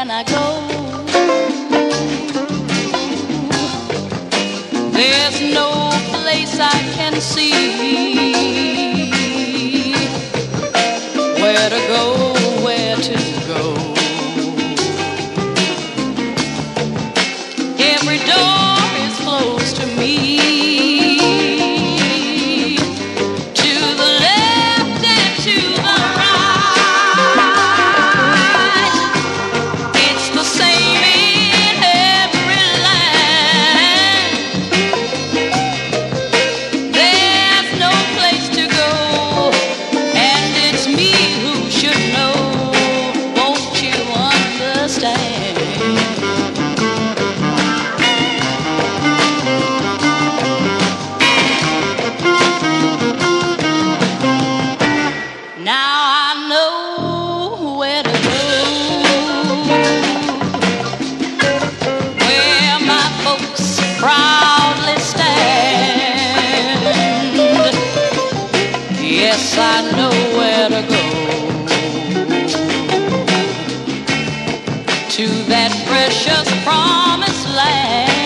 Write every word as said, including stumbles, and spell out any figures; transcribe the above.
can I go? There's no place I can see. Where to go, where to go. Every door is closed to me. To the left and to the right. It's the same in every land. There's no place to go, and it's me who should know. Won't you understand? Now I know where to go, where my folks proudly stand. Yes, I know where to go, to that precious promised land.